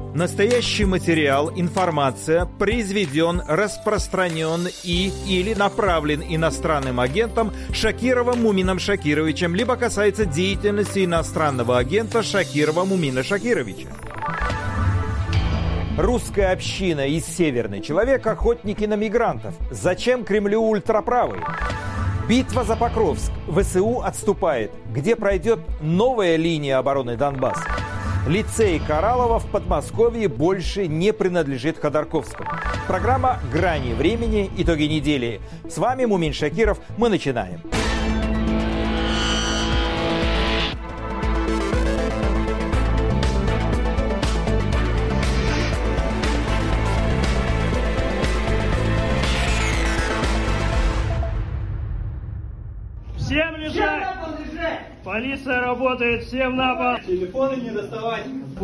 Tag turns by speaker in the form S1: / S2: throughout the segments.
S1: Настоящий материал, информация произведен, распространен или направлен иностранным агентом Шакировым Мумином Шакировичем, либо касается деятельности иностранного агента Шакирова Мумина Шакировича. Русская община из «Северный человек» — охотники на мигрантов. Зачем Кремлю ультраправый? Битва за Покровск. ВСУ отступает. Где пройдет новая линия обороны Донбасса? Лицей Кораллова в Подмосковье больше не принадлежит Ходорковскому. Программа «Грани времени. Итоги недели». С вами Мумин Шакиров. Мы начинаем.
S2: Всем лежать! Полиция работает, всем на пол!
S3: Телефоны не доставать!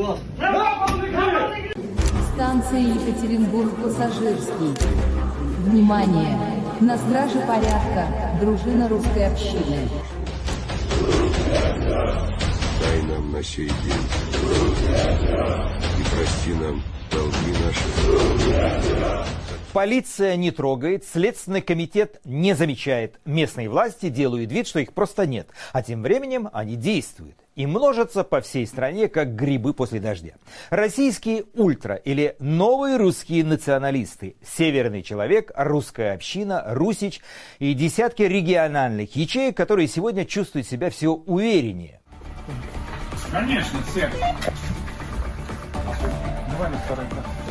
S4: Станция Екатеринбург-Пассажирский. Внимание! На страже порядка дружина русской общины.
S5: Дай нам на сей день и прости нам долги наши.
S1: Полиция не трогает, Следственный комитет не замечает. Местные власти делают вид, что их просто нет. А тем временем они действуют и множатся по всей стране, как грибы после дождя. Российские ультра или новые русские националисты, «Северный человек», русская община, Русич и десятки региональных ячеек, которые сегодня чувствуют себя все увереннее.
S3: Конечно, всех. Давай на второй.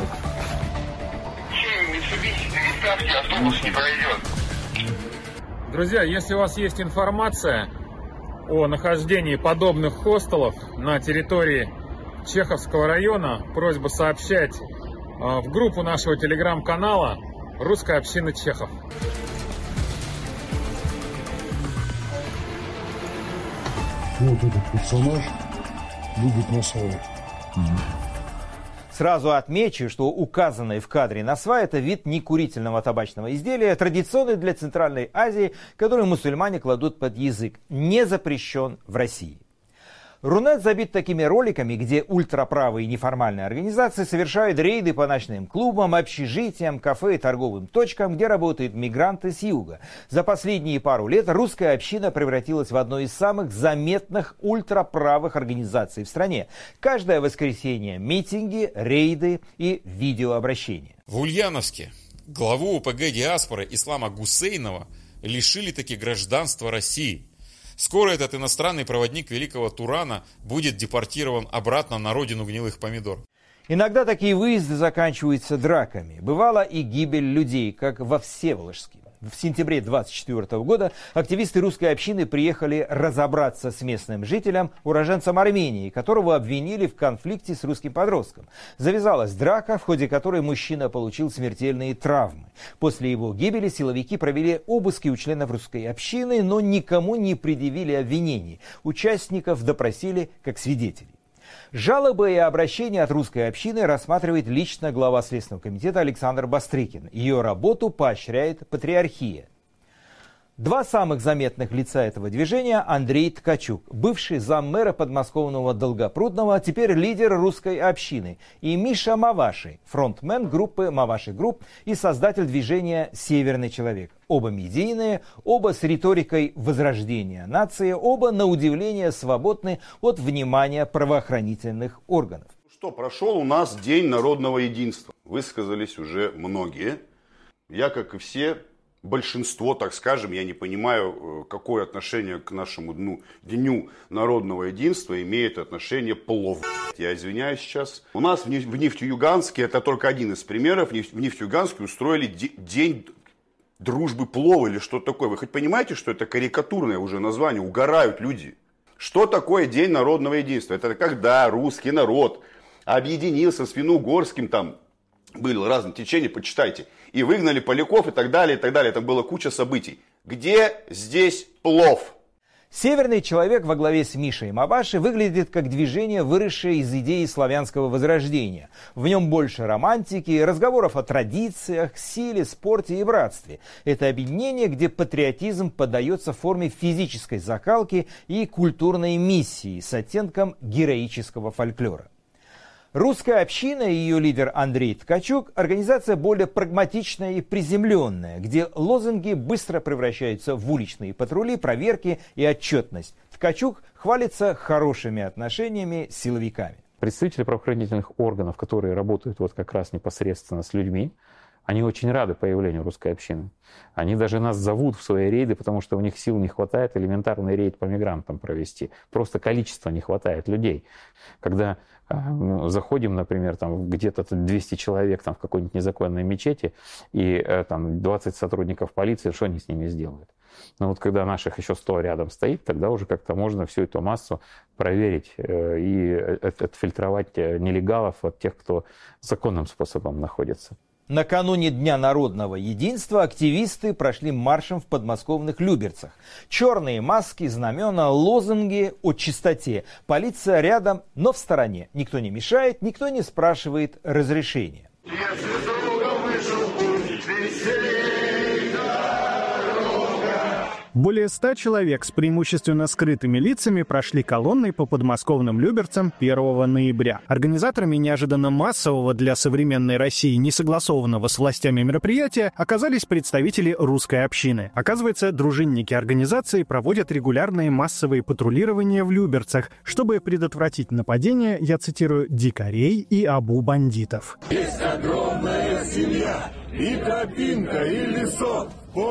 S5: Автобус не пройдет.
S3: Друзья, если у вас есть информация о нахождении подобных хостелов на территории Чеховского района, просьба сообщать в группу нашего телеграм-канала «Русская община Чехов».
S6: Вот этот персонаж любит насваивать.
S1: Сразу отмечу, что указанный в кадре насва – это вид некурительного табачного изделия, традиционный для Центральной Азии, который мусульмане кладут под язык. Не запрещен в России. Рунет забит такими роликами, где ультраправые неформальные организации совершают рейды по ночным клубам, общежитиям, кафе и торговым точкам, где работают мигранты с юга. За последние пару лет русская община превратилась в одну из самых заметных ультраправых организаций в стране. Каждое воскресенье митинги, рейды и видеообращения.
S7: В Ульяновске главу ОПГ диаспоры Ислама Гусейнова лишили таки гражданства России. Скоро этот иностранный проводник великого Турана будет депортирован обратно на родину гнилых помидор.
S1: Иногда такие выезды заканчиваются драками. Бывала и гибель людей, как во Всеволожске. В сентябре 1924 года активисты русской общины приехали разобраться с местным жителем, уроженцем Армении, которого обвинили в конфликте с русским подростком. Завязалась драка, в ходе которой мужчина получил смертельные травмы. После его гибели силовики провели обыски у членов русской общины, но никому не предъявили обвинений. Участников допросили как свидетелей. Жалобы и обращения от русской общины рассматривает лично глава Следственного комитета Александр Бастрыкин. Ее работу поощряет Патриархия. Два самых заметных лица этого движения – Андрей Ткачук, бывший заммэра подмосковного Долгопрудного, а теперь лидер русской общины, и Миша Маваши, фронтмен группы Маваши Групп и создатель движения «Северный человек». Оба медийные, оба с риторикой возрождения нации, оба, на удивление, свободны от внимания правоохранительных органов.
S8: Что, прошел у нас День народного единства. Высказались уже многие. Я, как и все, большинство, так скажем, я не понимаю, какое отношение к нашему Дню народного единства имеет отношение плов. Я извиняюсь сейчас. У нас в Нефтеюганске, это только один из примеров, в Нефтеюганске устроили День дружбы плова или что-то такое. Вы хоть понимаете, что это карикатурное уже название? Угорают люди. Что такое День народного единства? Это когда русский народ объединился с финно-угорским, там были разные течения, почитайте, и выгнали поляков и так далее, и так далее. Там была куча событий. Где здесь плов?
S1: «Северный человек» во главе с Мишей Маваши выглядит как движение, выросшее из идеи славянского возрождения. В нем больше романтики, разговоров о традициях, силе, спорте и братстве. Это объединение, где патриотизм подается в форме физической закалки и культурной миссии с оттенком героического фольклора. Русская община и ее лидер Андрей Ткачук – организация более прагматичная и приземленная, где лозунги быстро превращаются в уличные патрули, проверки и отчетность. Ткачук хвалится хорошими отношениями с силовиками.
S9: Представители правоохранительных органов, которые работают вот как раз непосредственно с людьми, они очень рады появлению русской общины. Они даже нас зовут в свои рейды, потому что у них сил не хватает элементарный рейд по мигрантам провести. Просто количества не хватает людей. Когда заходим, например, там где-то 200 человек там, в какой-нибудь незаконной мечети, и там 20 сотрудников полиции, что они с ними сделают? Но вот когда наших еще 100 рядом стоит, тогда уже как-то можно всю эту массу проверить и отфильтровать нелегалов от тех, кто законным способом находится.
S1: Накануне Дня народного единства активисты прошли маршем в подмосковных Люберцах. Черные маски, знамена, лозунги о чистоте. Полиция рядом, но в стороне. Никто не мешает, никто не спрашивает разрешения.
S10: Более 100 человек с преимущественно скрытыми лицами прошли колонной по подмосковным Люберцам 1 ноября. Организаторами неожиданно массового для современной России несогласованного с властями мероприятия оказались представители русской общины. Оказывается, дружинники организации проводят регулярные массовые патрулирования в Люберцах, чтобы предотвратить нападения, я цитирую, «дикарей и абу-бандитов».
S11: Есть огромная семья, и тропинка, и лесок.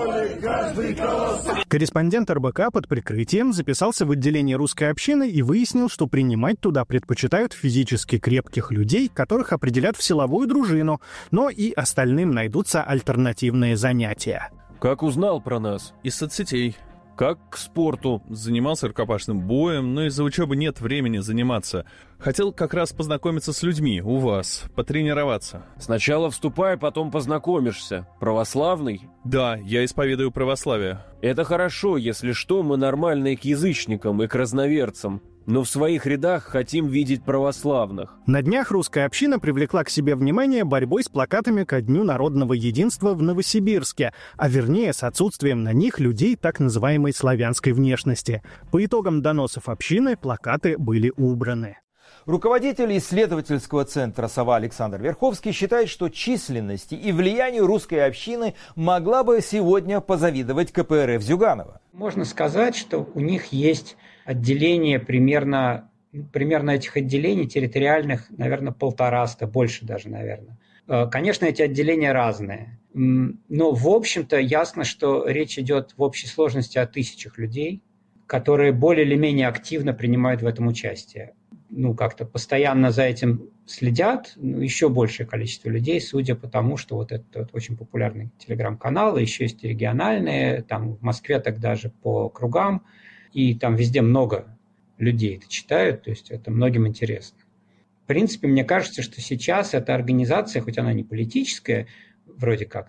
S10: Корреспондент РБК под прикрытием записался в отделение русской общины и выяснил, что принимать туда предпочитают физически крепких людей, которых определят в силовую дружину, но и остальным найдутся альтернативные занятия.
S12: Как узнал про нас?
S13: Из соцсетей.
S12: Как к спорту?
S13: Занимался рукопашным боем, но из-за учебы нет времени заниматься. Хотел как раз познакомиться с людьми у вас, потренироваться.
S12: Сначала вступай, потом познакомишься. Православный?
S13: Да, я исповедую православие.
S12: Это хорошо, если что, мы нормальные к язычникам и к разноверцам. Но в своих рядах хотим видеть православных.
S10: На днях русская община привлекла к себе внимание борьбой с плакатами ко Дню народного единства в Новосибирске, а вернее с отсутствием на них людей так называемой славянской внешности. По итогам доносов общины плакаты были убраны.
S1: Руководитель исследовательского центра «Сова» Александр Верховский считает, что численности и влиянию русской общины могла бы сегодня позавидовать КПРФ Зюганова.
S14: Можно сказать, что у них есть отделение примерно этих отделений территориальных, наверное, 150, больше даже, наверное. Конечно, эти отделения разные, но, в общем-то, ясно, что речь идет в общей сложности о тысячах людей, которые более или менее активно принимают в этом участие. Как-то постоянно за этим следят, еще большее количество людей, судя по тому, что вот этот очень популярный телеграм-канал, еще есть и региональные, там в Москве так даже по кругам, и там везде много людей это читают, то есть это многим интересно. В принципе, мне кажется, что сейчас эта организация, хоть она не политическая, вроде как,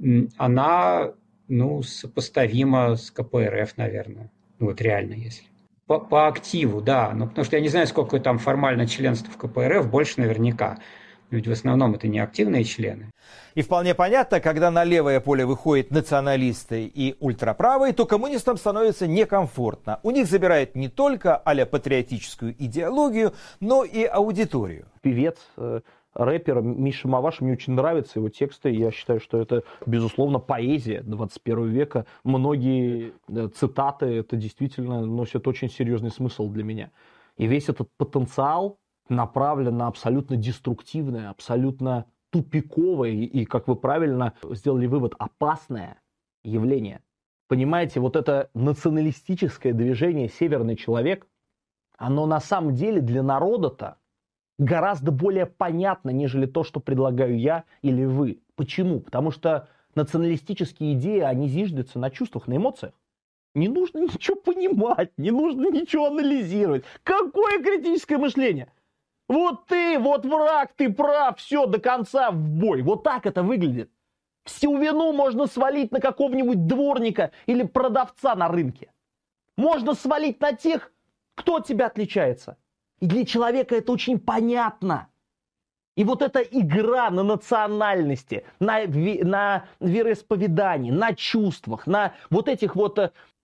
S14: она, сопоставима с КПРФ, наверное. Вот реально, если. По активу, да. Потому что я не знаю, сколько там формально членств в КПРФ, больше наверняка. Ведь в основном это не активные члены.
S1: И вполне понятно, когда на левое поле выходят националисты и ультраправые, то коммунистам становится некомфортно. У них забирают не только а-ля патриотическую идеологию, но и аудиторию.
S15: Певец, рэпер Миша Маваш, мне очень нравятся его тексты. Я считаю, что это, безусловно, поэзия 21 века. Многие цитаты, это действительно носят очень серьезный смысл для меня. И весь этот потенциал направлен на абсолютно деструктивное, абсолютно тупиковое и, как вы правильно сделали вывод, опасное явление. Понимаете, вот это националистическое движение «Северный человек», оно на самом деле для народа-то гораздо более понятно, нежели то, что предлагаю я или вы. Почему? Потому что националистические идеи, они зиждятся на чувствах, на эмоциях. Не нужно ничего понимать, не нужно ничего анализировать. Какое критическое мышление? Вот ты, вот враг, ты прав, все, до конца в бой. Вот так это выглядит. Всю вину можно свалить на какого-нибудь дворника или продавца на рынке. Можно свалить на тех, кто от тебя отличается. И для человека это очень понятно. И вот эта игра на национальности, на вероисповедании, на чувствах, на вот этих вот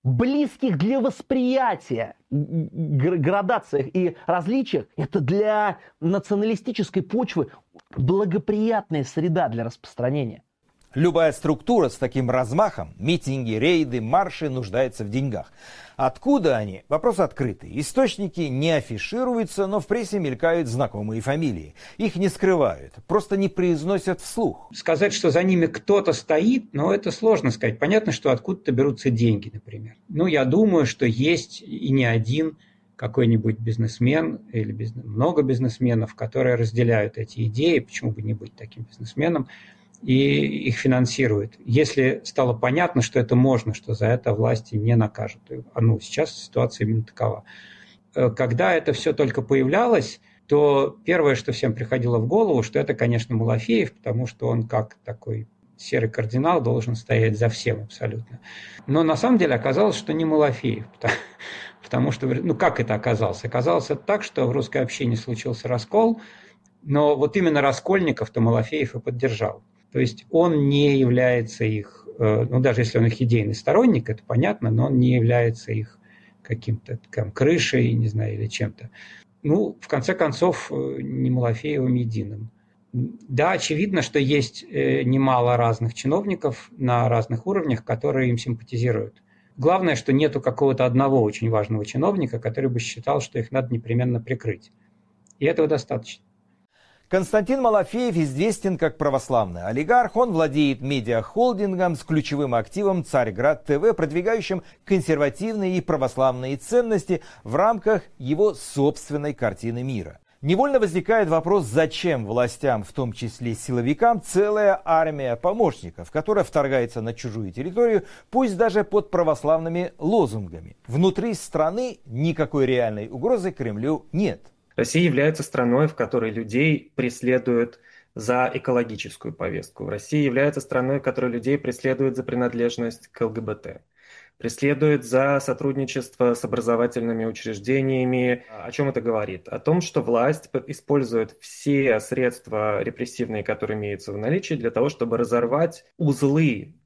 S15: близких для восприятия градациях и различиях, это для националистической почвы благоприятная среда для распространения.
S1: Любая структура с таким размахом, митинги, рейды, марши, нуждается в деньгах. Откуда они? Вопрос открытый. Источники не афишируются, но в прессе мелькают знакомые фамилии. Их не скрывают, просто не произносят вслух.
S14: Сказать, что за ними кто-то стоит, это сложно сказать. Понятно, что откуда-то берутся деньги, например. Я думаю, что есть и не один какой-нибудь бизнесмен или много бизнесменов, которые разделяют эти идеи, почему бы не быть таким бизнесменом, и их финансируют. Если стало понятно, что это можно, что за это власти не накажут. Сейчас ситуация именно такова. Когда это все только появлялось, то первое, что всем приходило в голову, что это, конечно, Малафеев, потому что он как такой серый кардинал должен стоять за всем абсолютно. Но на самом деле оказалось, что не Малафеев. Потому что, как это оказалось? Оказалось это так, что в русской общине случился раскол, но вот именно раскольников-то Малафеев и поддержал. То есть он не является их, даже если он их идейный сторонник, это понятно, но он не является их каким-то крышей, не знаю, или чем-то. В конце концов, не Малафеевым единым. Да, очевидно, что есть немало разных чиновников на разных уровнях, которые им симпатизируют. Главное, что нету какого-то одного очень важного чиновника, который бы считал, что их надо непременно прикрыть. И этого достаточно.
S1: Константин Малафеев известен как православный олигарх. Он владеет медиахолдингом с ключевым активом «Царьград ТВ», продвигающим консервативные и православные ценности в рамках его собственной картины мира. Невольно возникает вопрос, зачем властям, в том числе силовикам, целая армия помощников, которая вторгается на чужую территорию, пусть даже под православными лозунгами. Внутри страны никакой реальной угрозы Кремлю нет.
S16: Россия является страной, в которой людей преследуют за экологическую повестку. Россия является страной, в которой людей преследуют за принадлежность к ЛГБТ. Преследует за сотрудничество с образовательными учреждениями. О чем это говорит? О том, что власть использует все средства репрессивные, которые имеются в наличии, для того, чтобы разорвать узлы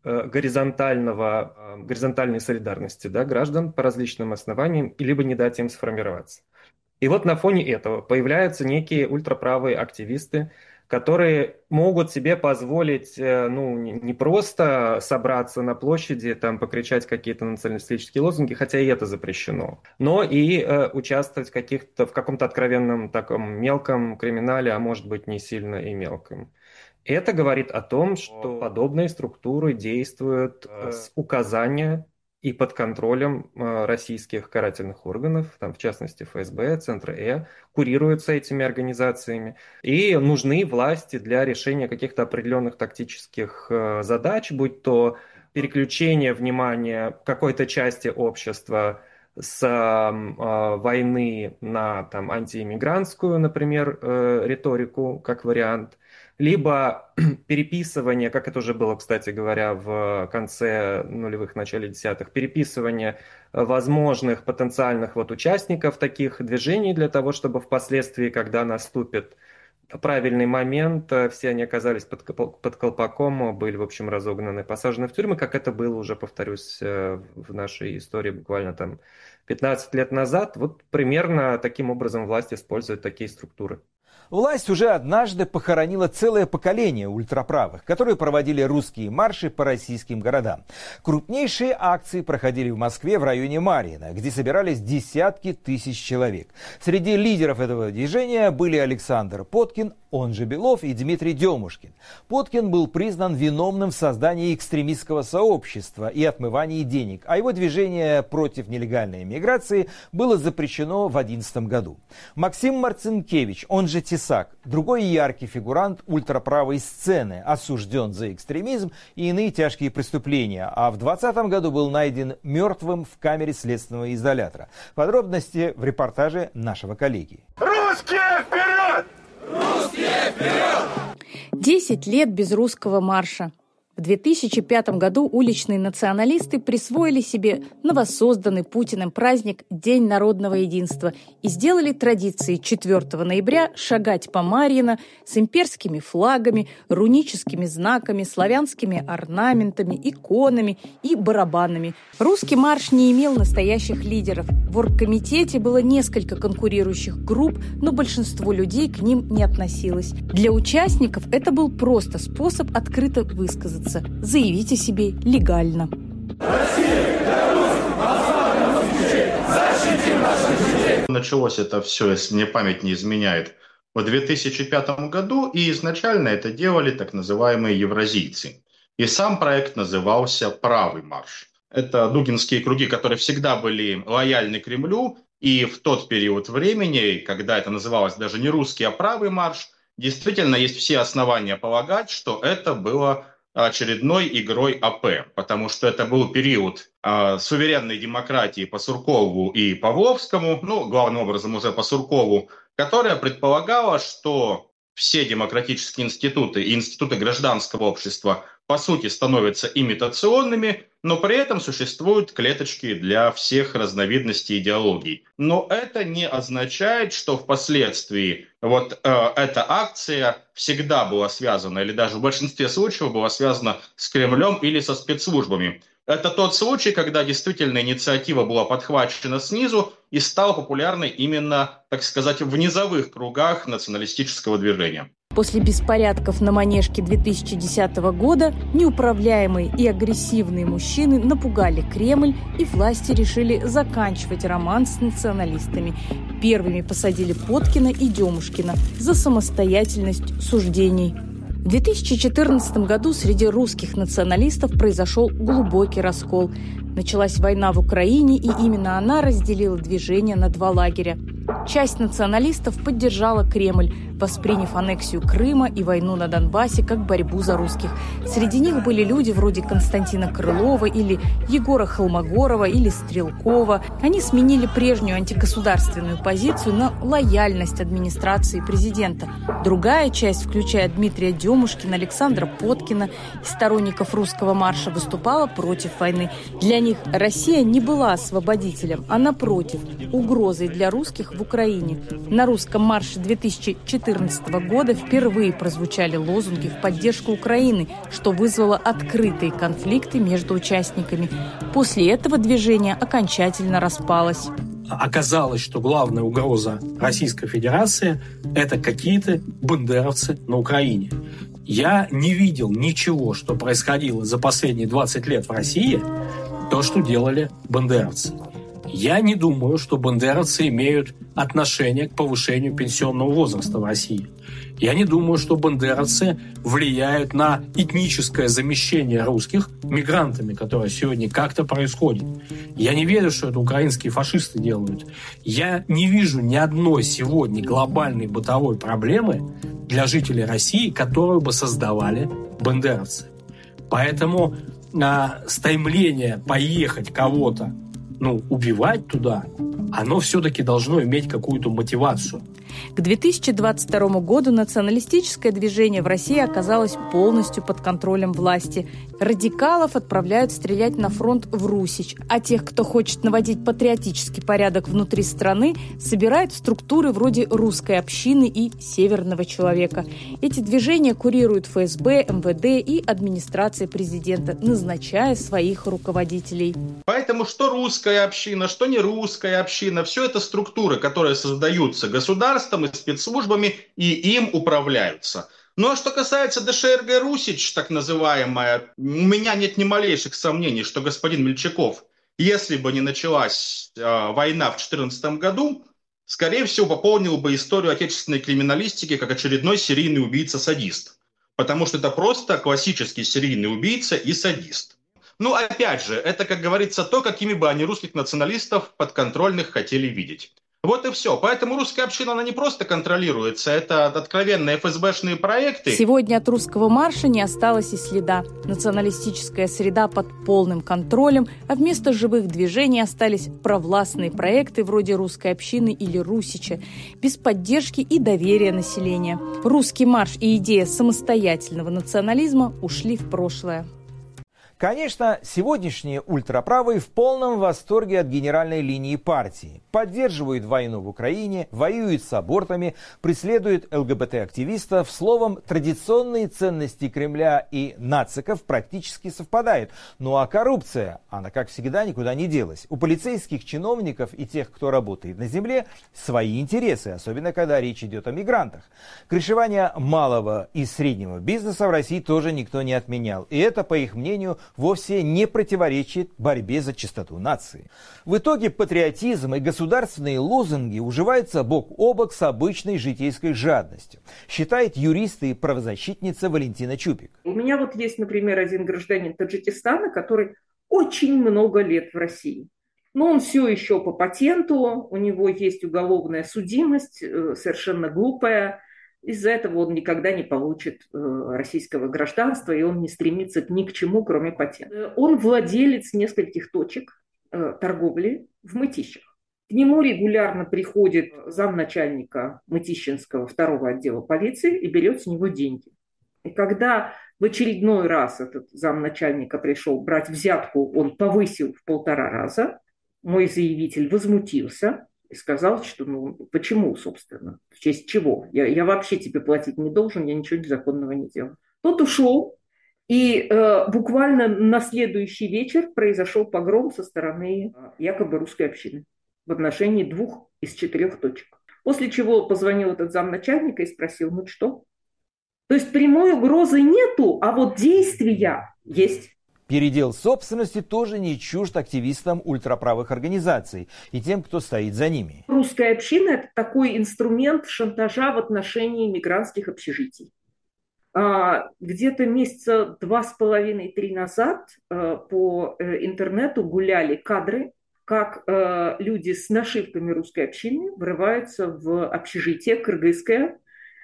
S16: горизонтальной солидарности граждан по различным основаниям, либо не дать им сформироваться. И вот на фоне этого появляются некие ультраправые активисты, которые могут себе позволить не просто собраться на площади, покричать какие-то националистические лозунги, хотя и это запрещено, но и участвовать в каком-то откровенном таком мелком криминале, а может быть не сильно и мелком. Это говорит о том, что подобные структуры действуют с указания и под контролем российских карательных органов, в частности ФСБ, Центра курируются этими организациями. И нужны власти для решения каких-то определенных тактических задач, будь то переключение внимания какой-то части общества с войны на антииммигрантскую, например, риторику, как вариант, либо переписывание, как это уже было, кстати говоря, в конце нулевых, начале десятых, переписывание возможных потенциальных участников таких движений для того, чтобы впоследствии, когда наступит правильный момент, все они оказались под колпаком, были, в общем, разогнаны, посажены в тюрьмы, как это было уже, повторюсь, в нашей истории буквально 15 лет назад. Вот примерно таким образом власть использует такие структуры.
S1: Власть уже однажды похоронила целое поколение ультраправых, которые проводили русские марши по российским городам. Крупнейшие акции проходили в Москве в районе Марьино, где собирались десятки тысяч человек. Среди лидеров этого движения были Александр Поткин, он же Белов, и Дмитрий Демушкин. Поткин был признан виновным в создании экстремистского сообщества и отмывании денег, а его движение против нелегальной иммиграции было запрещено в 2011 году. Максим Марцинкевич, он же Тесак, другой яркий фигурант ультраправой сцены, осужден за экстремизм и иные тяжкие преступления, а в 2020 году был найден мертвым в камере следственного изолятора. Подробности в репортаже нашего коллеги.
S11: Русские вперед! Русские вперед!
S17: 10 лет без русского марша. В 2005 году уличные националисты присвоили себе новосозданный Путиным праздник День народного единства и сделали традицией 4 ноября шагать по Марьино с имперскими флагами, руническими знаками, славянскими орнаментами, иконами и барабанами. Русский марш не имел настоящих лидеров. В оргкомитете было несколько конкурирующих групп, но большинство людей к ним не относилось. Для участников это был просто способ открыто высказаться, заявить о себе легально.
S18: Началось это все, если мне память не изменяет, в 2005 году, и изначально это делали так называемые евразийцы. И сам проект назывался «Правый марш». Это дугинские круги, которые всегда были лояльны Кремлю, и в тот период времени, когда это называлось даже не русский, а правый марш, действительно есть все основания полагать, что это было очередной игрой АП, потому что это был период суверенной демократии по Суркову и Павловскому, главным образом уже по Суркову, которая предполагала, что все демократические институты и институты гражданского общества по сути становятся имитационными, но при этом существуют клеточки для всех разновидностей идеологий. Но это не означает, что впоследствии эта акция всегда была связана, или даже в большинстве случаев была связана с Кремлем или со спецслужбами. Это тот случай, когда действительно инициатива была подхвачена снизу и стала популярной именно, так сказать, в низовых кругах националистического движения.
S17: После беспорядков на Манежке 2010 года неуправляемые и агрессивные мужчины напугали Кремль, и власти решили заканчивать роман с националистами. Первыми посадили Поткина и Демушкина за самостоятельность суждений. В 2014 году среди русских националистов произошел глубокий раскол. Началась война в Украине, и именно она разделила движение на два лагеря. Часть националистов поддержала Кремль, восприняв аннексию Крыма и войну на Донбассе как борьбу за русских. Среди них были люди вроде Константина Крылова или Егора Холмогорова или Стрелкова. Они сменили прежнюю антигосударственную позицию на лояльность администрации президента. Другая часть, включая Дмитрия Демушкина, Александра Поткина и сторонников русского марша, выступала против войны. Для них Россия не была освободителем, а напротив, угрозой для русских в Украине. На русском марше 2014 года впервые прозвучали лозунги в поддержку Украины, что вызвало открытые конфликты между участниками. После этого движение окончательно распалось.
S19: Оказалось, что главная угроза Российской Федерации – это какие-то бандеровцы на Украине. Я не видел ничего, что происходило за последние 20 лет в России, то, что делали бандеровцы. Я не думаю, что бандеровцы имеют отношение к повышению пенсионного возраста в России. Я не думаю, что бандеровцы влияют на этническое замещение русских мигрантами, которое сегодня как-то происходит. Я не верю, что это украинские фашисты делают. Я не вижу ни одной сегодня глобальной бытовой проблемы для жителей России, которую бы создавали бандеровцы. Поэтому стремление поехать кого-то, убивать туда, оно все-таки должно иметь какую-то мотивацию.
S17: К 2022 году националистическое движение в России оказалось полностью под контролем власти. Радикалов отправляют стрелять на фронт в Русич, а тех, кто хочет наводить патриотический порядок внутри страны, собирают в структуры вроде русской общины и Северного человека. Эти движения курируют ФСБ, МВД и администрация президента, назначая своих руководителей.
S18: Поэтому что русская община, что не русская община, все это структуры, которые создаются государством и спецслужбами, и им управляются. Ну а что касается ДШРГ «Русич», так называемая, у меня нет ни малейших сомнений, что господин Мельчаков, если бы не началась война в 2014 году, скорее всего, пополнил бы историю отечественной криминалистики как очередной серийный убийца-садист. Потому что это просто классический серийный убийца и садист. Ну, опять же, это, как говорится, то, какими бы они русских националистов подконтрольных хотели видеть. Вот и все. Поэтому русская община, она не просто контролируется, это откровенные ФСБшные проекты.
S17: Сегодня от русского марша не осталось и следа. Националистическая среда под полным контролем, а вместо живых движений остались провластные проекты вроде русской общины или Русича, без поддержки и доверия населения. Русский марш и идея самостоятельного национализма ушли в прошлое.
S1: Конечно, сегодняшние ультраправые в полном восторге от генеральной линии партии. Поддерживают войну в Украине, воюют с абортами, преследуют ЛГБТ-активистов. Словом, традиционные ценности Кремля и нациков практически совпадают. Ну а коррупция, она, как всегда, никуда не делась. У полицейских чиновников и тех, кто работает на земле, свои интересы, особенно когда речь идет о мигрантах. Крышевание малого и среднего бизнеса в России тоже никто не отменял. И это, по их мнению, вовсе не противоречит борьбе за чистоту нации. В итоге патриотизм и государственные лозунги уживаются бок о бок с обычной житейской жадностью, считает юрист и правозащитница Валентина Чупик.
S20: У меня вот есть, например, один гражданин Таджикистана, который очень много лет в России. Но он все еще по патенту, у него есть уголовная судимость, совершенно глупая. Из-за этого он никогда не получит российского гражданства, и он не стремится ни к чему, кроме патента. Он владелец нескольких точек торговли в Мытищах. К нему регулярно приходит замначальника Мытищинского 2-го отдела полиции и берет с него деньги. И когда в очередной раз этот замначальника пришел брать взятку, он повысил в 1,5 раза. Мой заявитель возмутился и сказал, что почему, собственно, в честь чего? Я вообще тебе платить не должен, я ничего незаконного не делал. Тот ушел, и буквально на следующий вечер произошел погром со стороны якобы русской общины в отношении 2 из 4 точек. После чего позвонил этот замначальника и спросил, ну что? То есть прямой угрозы нету, а вот действия есть.
S1: Передел собственности тоже не чужд активистам ультраправых организаций и тем, кто стоит за ними.
S20: Русская община – это такой инструмент шантажа в отношении мигрантских общежитий. Где-то месяца 2,5-3 назад по интернету гуляли кадры, как люди с нашивками русской общины врываются в общежитие кыргызское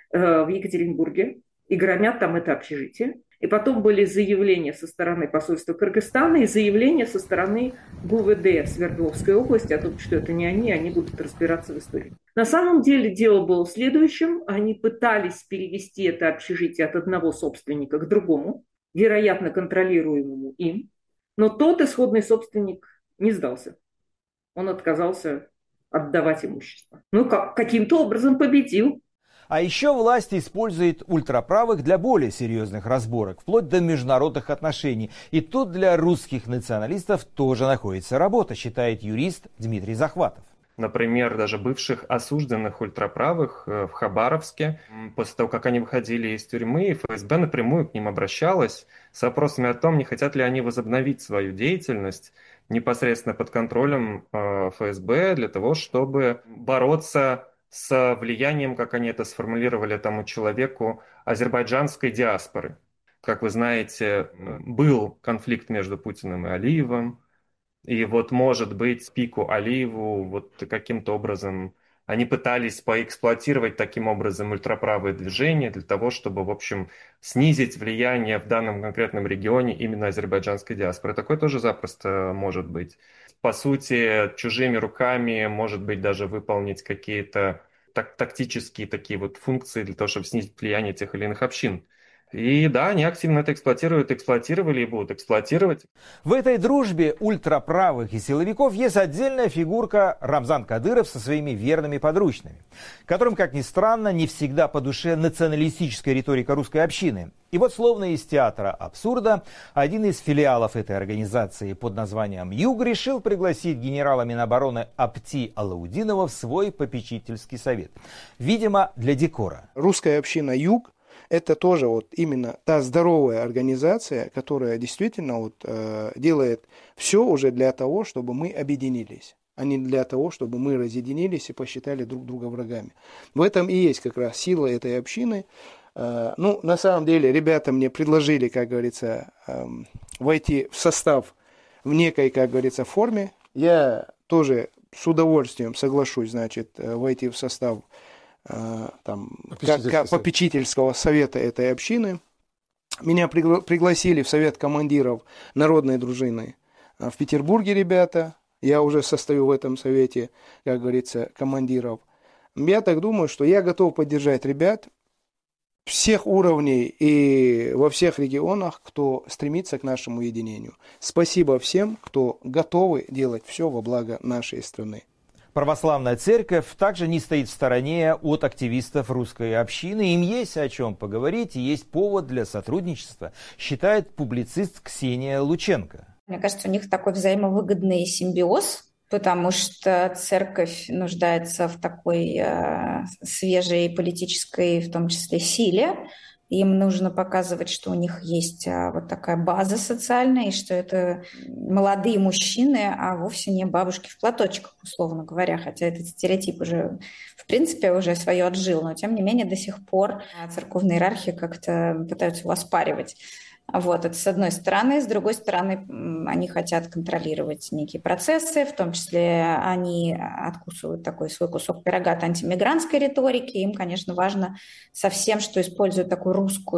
S20: в Екатеринбурге и громят там это общежитие. И потом были заявления со стороны посольства Кыргызстана и заявления со стороны ГУВД Свердловской области о том, что это не они будут разбираться в истории. На самом деле дело было в следующем. Они пытались перевести это общежитие от одного собственника к другому, вероятно, контролируемому им. Но тот исходный собственник не сдался. Он отказался отдавать имущество. Каким-то образом победил.
S1: А еще власть использует ультраправых для более серьезных разборок, вплоть до международных отношений. И тут для русских националистов тоже находится работа, считает юрист Дмитрий Захватов.
S16: Например, даже бывших осужденных ультраправых в Хабаровске, после того, как они выходили из тюрьмы, ФСБ напрямую к ним обращалась с вопросами о том, не хотят ли они возобновить свою деятельность непосредственно под контролем ФСБ для того, чтобы бороться с влиянием, как они это сформулировали тому человеку, азербайджанской диаспоры. Как вы знаете, был конфликт между Путиным и Алиевым, и вот, может быть, пику Алиеву вот каким-то образом они пытались поэксплуатировать таким образом ультраправые движения для того, чтобы, в общем, снизить влияние в данном конкретном регионе именно азербайджанской диаспоры. Такое тоже запросто может быть. По сути, чужими руками, может быть, даже выполнить какие-то тактические такие вот функции для того, чтобы снизить влияние тех или иных общин. И да, они активно это эксплуатируют, эксплуатировали и будут эксплуатировать.
S1: В этой дружбе ультраправых и силовиков есть отдельная фигурка Рамзан Кадыров со своими верными подручными, которым, как ни странно, не всегда по душе националистическая риторика русской общины. И вот словно из театра абсурда, один из филиалов этой организации под названием «Юг» решил пригласить генерала Минобороны Апти Алаудинова в свой попечительский совет. Видимо, для декора.
S21: Русская община «Юг» — это тоже вот именно та здоровая организация, которая действительно делает все уже для того, чтобы мы объединились, а не для того, чтобы мы разъединились и посчитали друг друга врагами. В этом и есть как раз сила этой общины. На самом деле, ребята мне предложили, как говорится, войти в состав в некой, как говорится, форме. Я тоже с удовольствием соглашусь, войти в состав попечительского совета этой общины. Меня пригласили в совет командиров народной дружины в Петербурге, ребята. Я уже состою в этом совете, как говорится, командиров. Я так думаю, что я готов поддержать ребят всех уровней и во всех регионах, кто стремится к нашему единению. Спасибо всем, кто готовы делать все во благо нашей страны.
S1: Православная церковь также не стоит в стороне от активистов русской общины. Им есть о чем поговорить и есть повод для сотрудничества, считает публицист Ксения Лученко.
S2: Мне кажется, у них такой взаимовыгодный симбиоз, потому что церковь нуждается в такой свежей политической, в том числе, силе. Им нужно показывать, что у них есть вот такая база социальная, и что это молодые мужчины, а вовсе не бабушки в платочках, условно говоря. Хотя этот стереотип уже, в принципе, уже свое отжил, но тем не менее до сих пор церковные иерархи как-то пытаются его оспаривать. Вот, это с одной стороны. С другой стороны, они хотят контролировать некие процессы, в том числе они откусывают такой свой кусок пирога от антимигрантской риторики. Им, конечно, важно со всем, что использует такую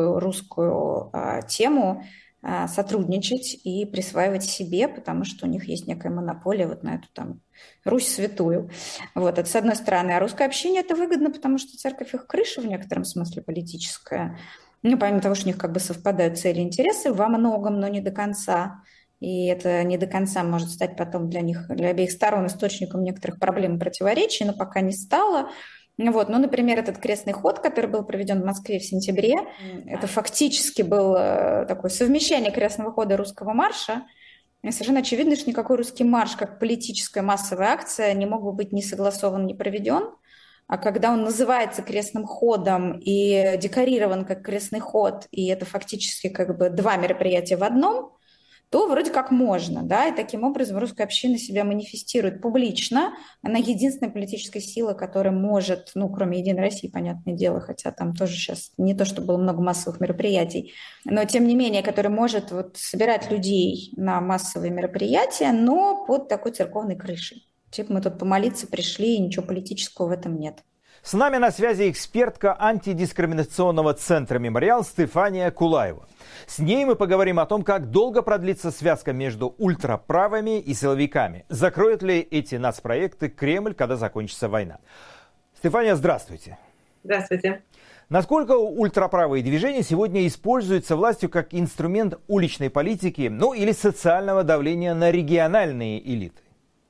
S2: русскую тему, сотрудничать и присваивать себе, потому что у них есть некая монополия вот на эту там Русь святую. Вот, это с одной стороны. А русское общение это выгодно, потому что церковь их крыша в некотором смысле политическая. Ну, помимо того, что у них как бы совпадают цели и интересы во многом, но не до конца. И это не до конца может стать потом для них, для обеих сторон источником некоторых проблем и противоречий, но пока не стало. Вот. Ну, например, этот крестный ход, который был проведен в Москве в сентябре, это фактически было такое совмещение крестного хода и русского марша. И совершенно очевидно, что никакой русский марш, как политическая массовая акция, не мог бы быть ни согласован, ни проведен. А когда он называется крестным ходом и декорирован как крестный ход, и это фактически как бы два мероприятия в одном, то вроде как можно, да, и таким образом русская община себя манифестирует публично. Она единственная политическая сила, которая может, ну, кроме «Единой России», понятное дело, хотя там тоже сейчас не то, что было много массовых мероприятий, но тем не менее, которая может вот собирать людей на массовые мероприятия, но под такой церковной крышей. Типа мы тут помолиться пришли, и ничего политического в этом нет.
S1: С нами на связи экспертка антидискриминационного центра «Мемориал» Стефания Кулаева. С ней мы поговорим о том, как долго продлится связка между ультраправыми и силовиками. Закроют ли эти нацпроекты Кремль, когда закончится война? Стефания, здравствуйте.
S22: Здравствуйте.
S1: Насколько ультраправые движения сегодня используются властью как инструмент уличной политики, ну или социального давления на региональные элиты?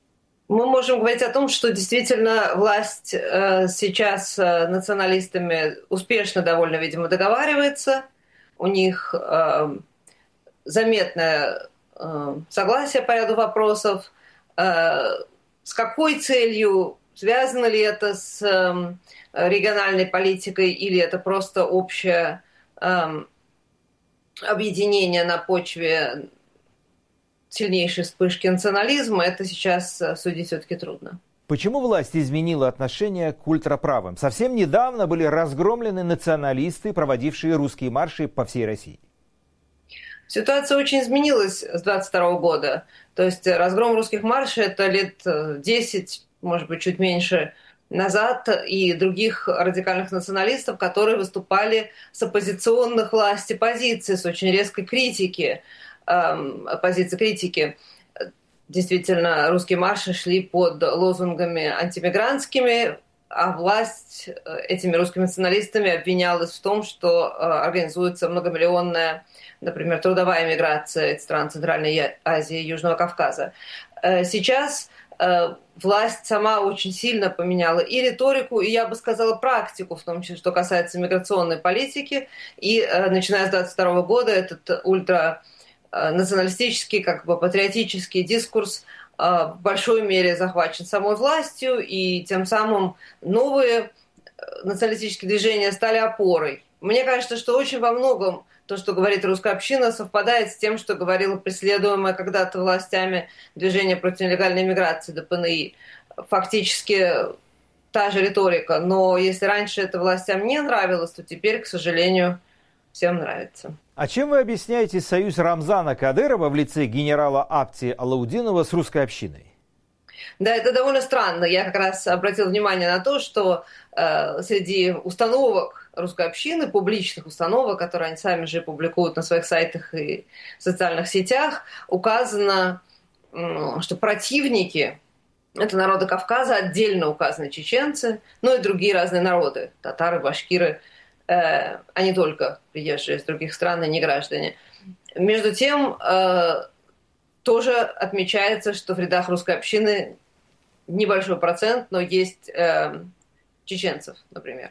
S22: Мы можем говорить о том, что действительно власть сейчас с националистами успешно довольно, видимо, договаривается. У них заметное согласие по ряду вопросов. С какой целью? Связано ли это с региональной политикой или это просто общее объединение на почве сильнейшей вспышки национализма, это сейчас судить все-таки трудно.
S1: Почему власть изменила отношение к ультраправым? Совсем недавно были разгромлены националисты, проводившие русские марши по всей России.
S22: Ситуация очень изменилась с 22 года. То есть разгром русских маршей – это лет 10, может быть, чуть меньше назад, и других радикальных националистов, которые выступали с оппозиционных власти позиций, с очень резкой критики. Позиции критики. Действительно, русские марши шли под лозунгами антимигрантскими, а власть этими русскими националистами обвинялась в том, что организуется многомиллионная, например, трудовая миграция из стран Центральной Азии и Южного Кавказа. Сейчас власть сама очень сильно поменяла и риторику, и, я бы сказала, практику, в том числе, что касается миграционной политики. И начиная с 22 года этот националистический, как бы патриотический дискурс в большой мере захвачен самой властью, и тем самым новые националистические движения стали опорой. Мне кажется, что очень во многом то, что говорит русская община, совпадает с тем, что говорило преследуемое когда-то властями движение против нелегальной миграции ДПНИ. Фактически та же риторика, но если раньше это властям не нравилось, то теперь, к сожалению, всем нравится.
S1: А чем вы объясняете союз Рамзана Кадырова в лице генерала Апти Алаудинова с русской общиной?
S22: Да, это довольно странно. Я как раз обратил внимание на то, что среди установок русской общины, публичных установок, которые они сами же публикуют на своих сайтах и социальных сетях, указано, что противники — это народы Кавказа, отдельно указаны чеченцы, ну и другие разные народы, татары, башкиры, а не только приезжие из других стран и не граждане. Между тем, тоже отмечается, что в рядах русской общины небольшой процент, но есть чеченцев, например,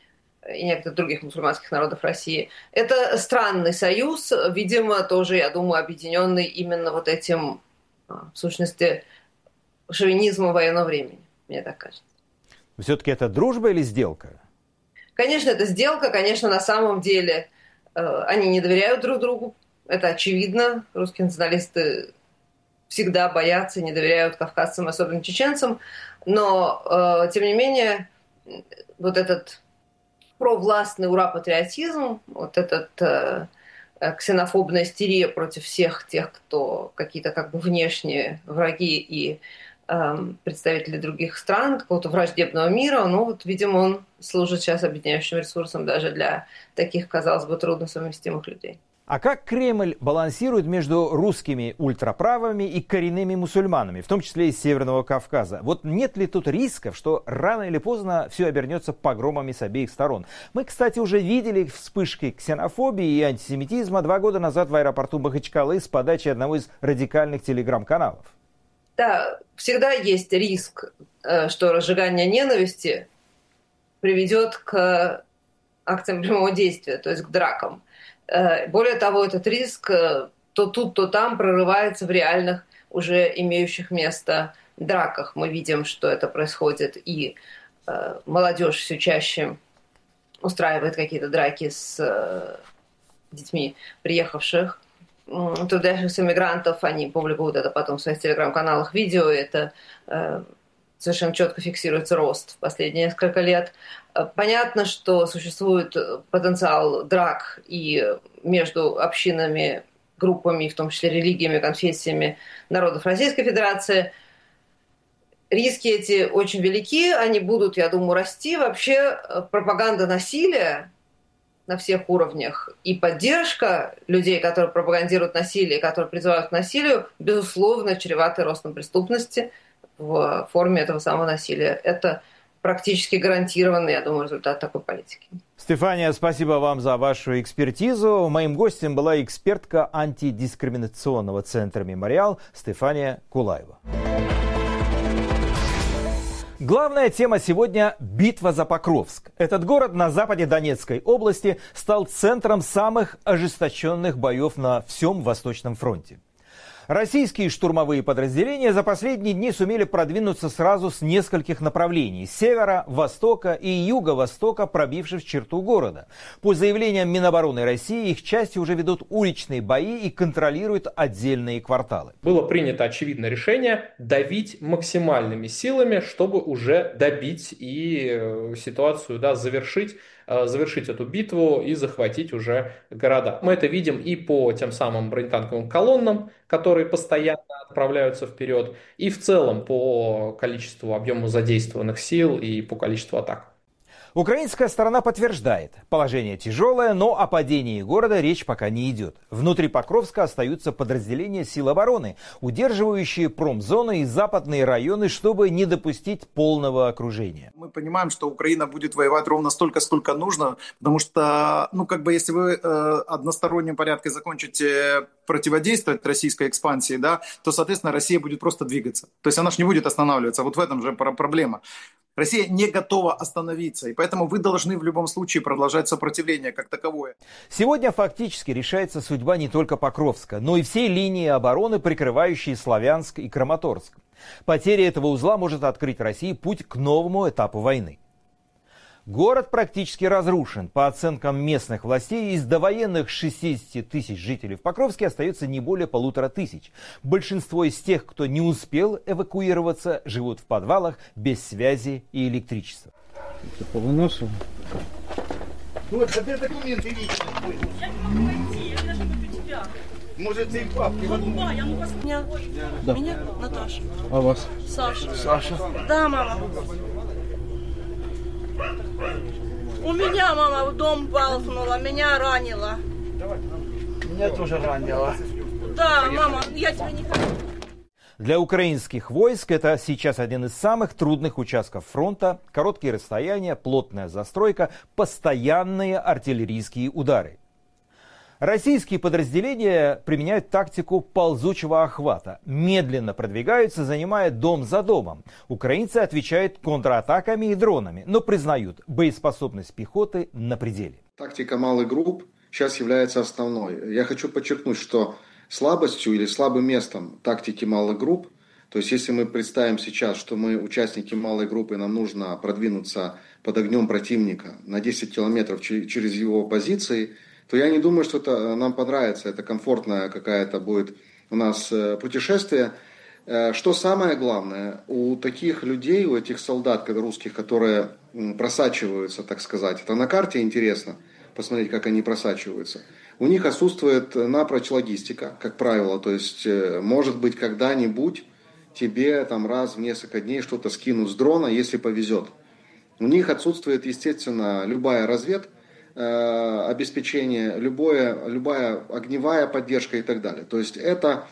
S22: и некоторых других мусульманских народов России. Это странный союз, видимо, тоже, я думаю, объединенный именно вот этим, в сущности, шовинизмом военного времени, мне так кажется.
S1: Все-таки это дружба или сделка?
S22: Конечно, это сделка, конечно, на самом деле они не доверяют друг другу, это очевидно. Русские националисты всегда боятся, не доверяют кавказцам, особенно чеченцам, но, тем не менее, вот этот провластный ура-патриотизм, вот этот ксенофобная истерия против всех тех, кто какие-то как бы внешние враги и представители других стран, какого-то враждебного мира, ну вот, видимо, он служит сейчас объединяющим ресурсом даже для таких, казалось бы, трудносовместимых людей.
S1: А как Кремль балансирует между русскими ультраправыми и коренными мусульманами, в том числе из Северного Кавказа? Вот нет ли тут рисков, что рано или поздно все обернется погромами с обеих сторон? Мы, кстати, уже видели вспышки ксенофобии и антисемитизма 2 года назад в аэропорту Махачкалы с подачи одного из радикальных телеграм-каналов.
S22: Да, всегда есть риск, что разжигание ненависти приведет к акциям прямого действия, то есть к дракам. Более того, этот риск то тут, то там прорывается в реальных, уже имеющих место драках. Мы видим, что это происходит, и молодежь все чаще устраивает какие-то драки с детьми приехавших трудящихся мигрантов. Они публикуют это потом в своих телеграм-каналах видео. Это совершенно четко фиксируется рост в последние несколько лет. Понятно, что существует потенциал драк и между общинами, группами, в том числе религиями, конфессиями народов Российской Федерации. Риски эти очень велики, они будут, я думаю, расти. Вообще пропаганда насилия на всех уровнях и поддержка людей, которые пропагандируют насилие, которые призывают к насилию, безусловно, чреваты ростом преступности в форме этого самого насилия. Это практически гарантированный, я думаю, результат такой политики.
S1: Стефания, спасибо вам за вашу экспертизу. Моим гостем была экспертка антидискриминационного центра «Мемориал» Стефания Кулаева. Главная тема сегодня – битва за Покровск. Этот город на западе Донецкой области стал центром самых ожесточенных боев на всем Восточном фронте. Российские штурмовые подразделения за последние дни сумели продвинуться сразу с нескольких направлений – севера, востока и юго-востока, пробившись черту города. По заявлениям Минобороны России, их части уже ведут уличные бои и контролируют отдельные кварталы.
S4: Было принято очевидное решение давить максимальными силами, чтобы уже добить и ситуацию завершить эту битву и захватить уже города. Мы это видим и по тем самым бронетанковым колоннам, которые постоянно отправляются вперед, и в целом по количеству, объему задействованных сил и по количеству атак.
S1: Украинская сторона подтверждает, положение тяжелое, но о падении города речь пока не идет. Внутри Покровска остаются подразделения сил обороны, удерживающие промзоны и западные районы, чтобы не допустить полного окружения.
S5: Мы понимаем, что Украина будет воевать ровно столько, сколько нужно, потому что, если вы одностороннем порядке закончите противодействовать российской экспансии, то, соответственно, Россия будет просто двигаться. То есть она же не будет останавливаться. Вот в этом же проблема. Россия не готова остановиться, и поэтому вы должны в любом случае продолжать сопротивление как таковое.
S1: Сегодня фактически решается судьба не только Покровска, но и всей линии обороны, прикрывающей Славянск и Краматорск. Потеря этого узла может открыть России путь к новому этапу войны. Город практически разрушен. По оценкам местных властей, из довоенных 60 тысяч жителей в Покровске остается не более 1500. Большинство из тех, кто не успел эвакуироваться, живут в подвалах без связи и электричества.
S6: Это по выносу?
S23: Вот, где документы личные? Я не могу найти, я даже куплю тебя. Может, ты в папке?
S24: Меня Наташа.
S6: А вас?
S24: Саша.
S6: Саша?
S24: Да, мама. У меня мама в дом балкнула, меня ранила.
S23: Меня тоже ранила.
S24: Да, мама, я тебя не хочу.
S1: Для украинских войск это сейчас один из самых трудных участков фронта. Короткие расстояния, плотная застройка, постоянные артиллерийские удары. Российские подразделения применяют тактику ползучего охвата. Медленно продвигаются, занимая дом за домом. Украинцы отвечают контратаками и дронами, но признают, боеспособность пехоты на пределе.
S3: Тактика малых групп сейчас является основной. Я хочу подчеркнуть, что слабостью или слабым местом тактики малых групп, то есть если мы представим сейчас, что мы участники малой группы, нам нужно продвинуться под огнем противника на 10 километров через его позиции, то я не думаю, что это нам понравится, это комфортная какая-то будет у нас путешествие. Что самое главное, у таких людей, у этих солдат русских, которые просачиваются, так сказать, это на карте интересно посмотреть, как они просачиваются. У них отсутствует напрочь логистика, как правило, то есть может быть когда-нибудь тебе там раз в несколько дней что-то скинут с дрона, если повезет. У них отсутствует, естественно, любая разведка, обеспечение, любая огневая поддержка и так далее. То есть это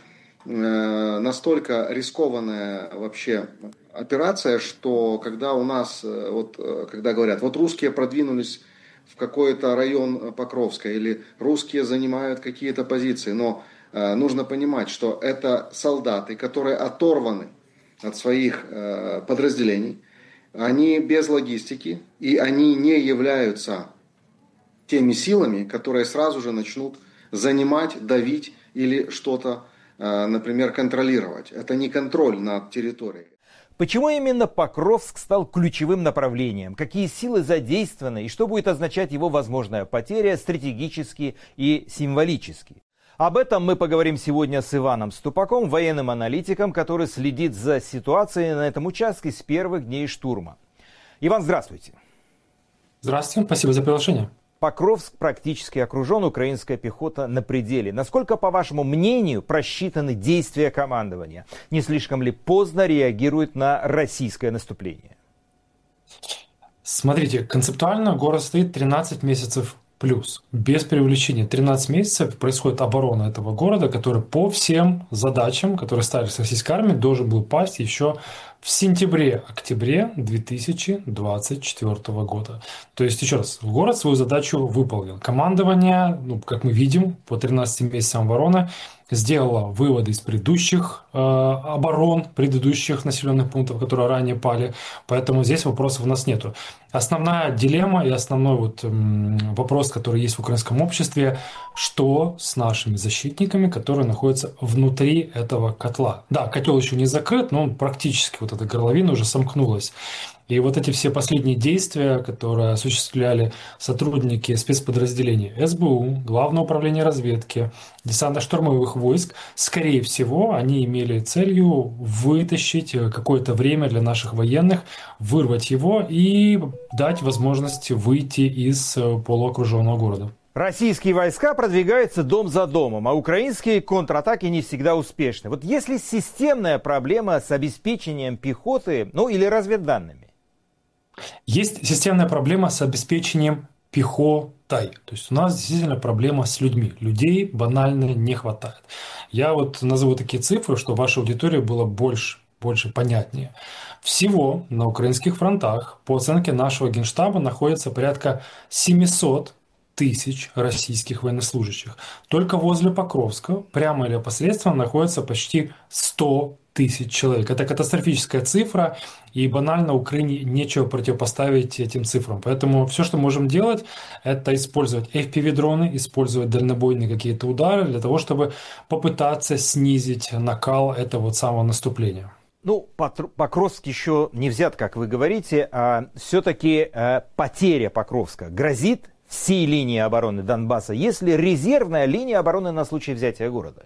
S3: настолько рискованная вообще операция, что когда у нас, когда говорят, русские продвинулись в какой-то район Покровска или русские занимают какие-то позиции, но нужно понимать, что это солдаты, которые оторваны от своих подразделений, они без логистики и они не являются теми силами, которые сразу же начнут занимать, давить или что-то, например, контролировать. Это не контроль над территорией.
S1: Почему именно Покровск стал ключевым направлением? Какие силы задействованы и что будет означать его возможная потеря стратегически и символически? Об этом мы поговорим сегодня с Иваном Ступаком, военным аналитиком, который следит за ситуацией на этом участке с первых дней штурма. Иван, здравствуйте.
S7: Здравствуйте, спасибо за приглашение.
S1: Покровск практически окружен, украинская пехота на пределе. Насколько, по вашему мнению, просчитаны действия командования? Не слишком ли поздно реагирует на российское наступление?
S7: Смотрите, концептуально город стоит 13 месяцев плюс. Без преувеличения. 13 месяцев происходит оборона этого города, который по всем задачам, которые ставились российской армией, должен был пасть еще в сентябре-октябре 2024 года. То есть, еще раз, город свою задачу выполнил. Командование, как мы видим, по 13 месяцам обороны сделало выводы из предыдущих оборон, предыдущих населенных пунктов, которые ранее пали. Поэтому здесь вопросов у нас нету. Основная дилемма и основной вопрос, который есть в украинском обществе, что с нашими защитниками, которые находятся внутри этого котла. Да, котел еще не закрыт, но он практически, эта горловина уже сомкнулась. И эти все последние действия, которые осуществляли сотрудники спецподразделений СБУ, Главного управления разведки, десантно-штурмовых войск, скорее всего, они имели целью вытащить какое-то время для наших военных, вырвать его и дать возможность выйти из полуокруженного города.
S1: Российские войска продвигаются дом за домом, а украинские контратаки не всегда успешны. есть ли системная проблема с обеспечением пехоты, или разведданными?
S7: Есть системная проблема с обеспечением пехотой. То есть у нас действительно проблема с людьми. Людей банально не хватает. Я назову такие цифры, чтобы ваша аудитория была больше понятнее. Всего на украинских фронтах, по оценке нашего Генштаба, находится порядка 700 тысяч российских военнослужащих. Только возле Покровска, прямо или опосредственно, находится почти 100 тысяч человек. Это катастрофическая цифра, и банально Украине нечего противопоставить этим цифрам. Поэтому все, что можем делать, это использовать FPV-дроны, использовать дальнобойные какие-то удары для того, чтобы попытаться снизить накал этого самого наступления.
S1: Покровск еще не взят, как вы говорите, а все-таки потеря Покровска грозит всей линии обороны Донбасса, если резервная линия обороны на случай взятия города?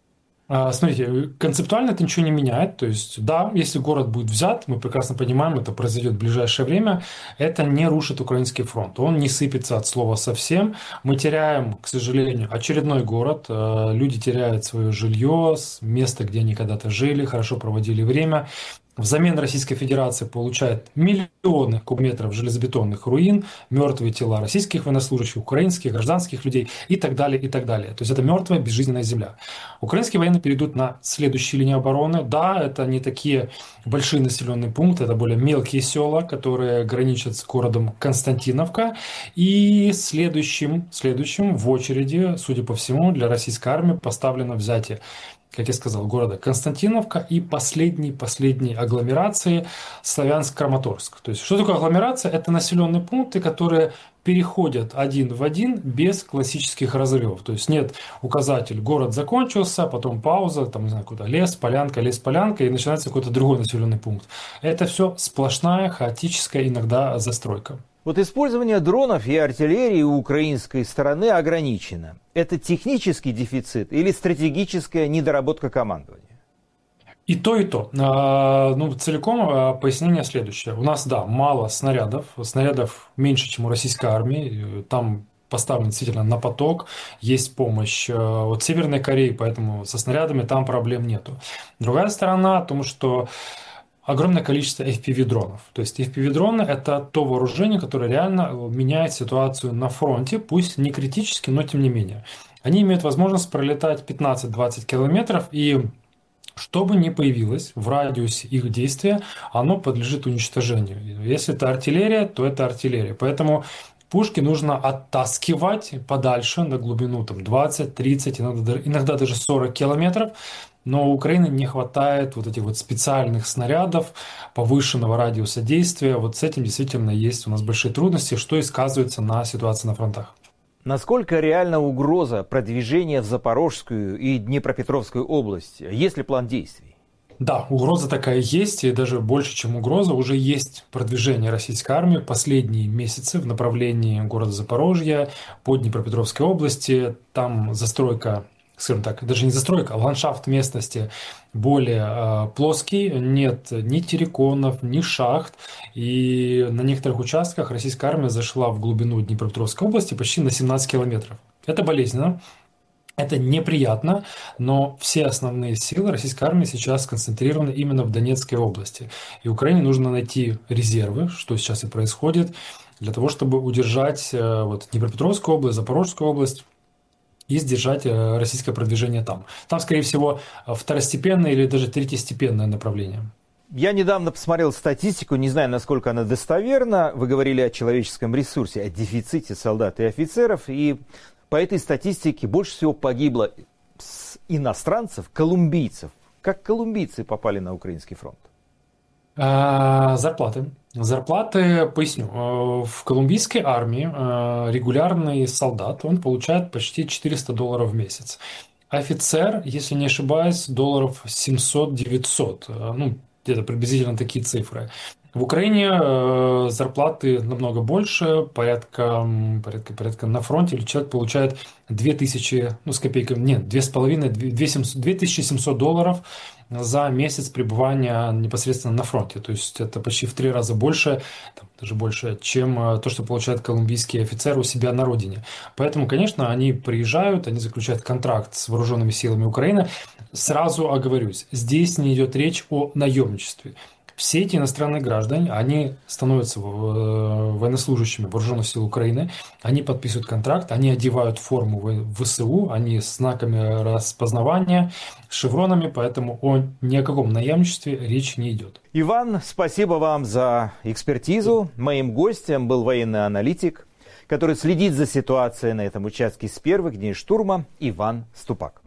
S7: Смотрите, концептуально это ничего не меняет. То есть, да, если город будет взят, мы прекрасно понимаем, это произойдет в ближайшее время, это не рушит украинский фронт. Он не сыпется от слова совсем. Мы теряем, к сожалению, очередной город. Люди теряют свое жилье, место, где они когда-то жили, хорошо проводили время. Взамен Российская Федерация получает миллионы кубометров железобетонных руин, мертвые тела российских военнослужащих, украинских, гражданских людей и так далее, и так далее. То есть это мертвая безжизненная земля. Украинские военные перейдут на следующую линию обороны. Да, это не такие большие населенные пункты, это более мелкие села, которые граничат с городом Константиновка. И следующим в очереди, судя по всему, для российской армии поставлено взятие, как я сказал, города Константиновка и последней агломерации Славянск-Краматорск. То есть, что такое агломерация? Это населенные пункты, которые переходят один в один без классических разрывов. То есть нет указатель «город закончился», потом пауза, там, не знаю, куда лес-полянка, и начинается какой-то другой населенный пункт. Это все сплошная, хаотическая иногда застройка.
S1: Вот использование дронов и артиллерии у украинской стороны ограничено. Это технический дефицит или стратегическая недоработка командования?
S7: И то, и то. Целиком пояснение следующее. У нас, да, мало снарядов. Снарядов меньше, чем у российской армии. Там поставлен действительно на поток. Есть помощь от Северной Кореи, поэтому со снарядами там проблем нету. Другая сторона в том, что огромное количество FPV-дронов. То есть FPV-дроны – это то вооружение, которое реально меняет ситуацию на фронте, пусть не критически, но тем не менее. Они имеют возможность пролетать 15-20 километров, и что бы ни появилось в радиусе их действия, оно подлежит уничтожению. Если это артиллерия, то это артиллерия. Поэтому пушки нужно оттаскивать подальше на глубину 20, 30, иногда даже 40 километров. Но у Украины не хватает вот этих вот специальных снарядов повышенного радиуса действия. Вот с этим действительно есть у нас большие трудности, что и сказывается на ситуации на фронтах.
S1: Насколько реальна угроза продвижения в Запорожскую и Днепропетровскую области? Есть ли план действий?
S7: Да, угроза такая есть, и даже больше, чем угроза, уже есть продвижение российской армии последние месяцы в направлении города Запорожья по Днепропетровской области. Там застройка, скажем так, даже не застройка, а ландшафт местности более плоский, нет ни терриконов, ни шахт, и на некоторых участках российская армия зашла в глубину Днепропетровской области почти на 17 километров. Это болезненно, это неприятно, но все основные силы российской армии сейчас сконцентрированы именно в Донецкой области. И Украине нужно найти резервы, что сейчас и происходит, для того, чтобы удержать Днепропетровскую область, Запорожскую область, и сдержать российское продвижение там. Там, скорее всего, второстепенное или даже третьестепенное направление.
S1: Я недавно посмотрел статистику, не знаю, насколько она достоверна. Вы говорили о человеческом ресурсе, о дефиците солдат и офицеров. И по этой статистике больше всего погибло иностранцев, колумбийцев. Как колумбийцы попали на украинский фронт?
S7: Зарплаты, поясню. В колумбийской армии регулярный солдат, он получает почти $400 в месяц. Офицер, если не ошибаюсь, долларов 700-900. Где-то приблизительно такие цифры. В Украине зарплаты намного больше, порядка на фронте человек получает 2000, с копейками, нет, 2700 долларов за месяц пребывания непосредственно на фронте. То есть это почти в 3 раза больше, даже больше, чем то, что получает колумбийский офицер у себя на родине. Поэтому, конечно, они приезжают, они заключают контракт с вооруженными силами Украины. Сразу оговорюсь, здесь не идет речь о наемничестве. Все эти иностранные граждане, они становятся военнослужащими вооруженных сил Украины, они подписывают контракт, они одевают форму ВСУ, они с знаками распознавания, с шевронами, поэтому ни о каком наемничестве речи не идет.
S1: Иван, спасибо вам за экспертизу. Моим гостем был военный аналитик, который следит за ситуацией на этом участке с первых дней штурма, Иван Ступак.